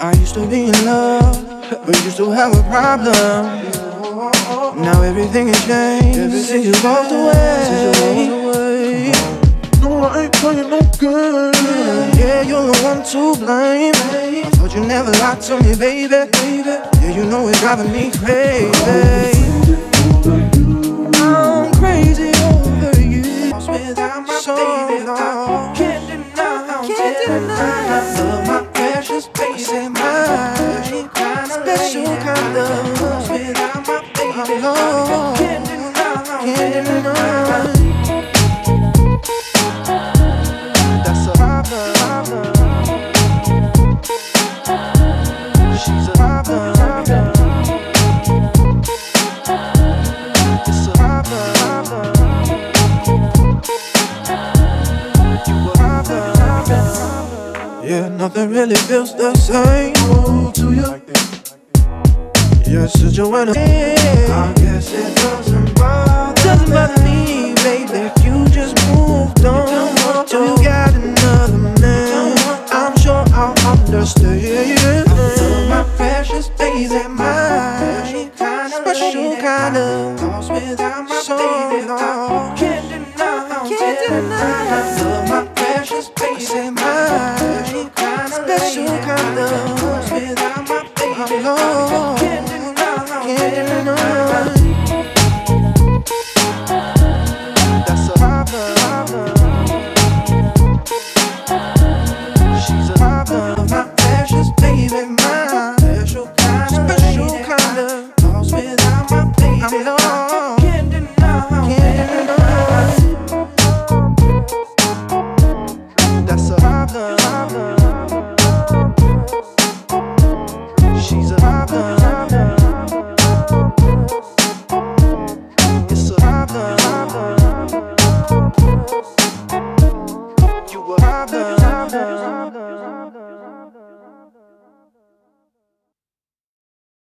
I used to be in love, but used to have a problem. Now everything has changed since you walked away. No, I ain't playing no game. Yeah, you're the one to blame. I thought you never lied to me, baby. Yeah, you know it's driving me crazy. I'm crazy over you. Lost without my baby, I can't deny. I love my precious baby, my special kind of love. Without my baby, I can't deny. That's a problem. She's a problem. It's a problem. You a problem. Yeah, nothing really feels the same. To you. Yeah, since you went away, I guess it doesn't bother me, baby. If you just moved on, you got another man, I'm sure I'll understand. I love my precious baby, my special kind of lost without my baby. I can't deny. I love my precious baby, my special kind of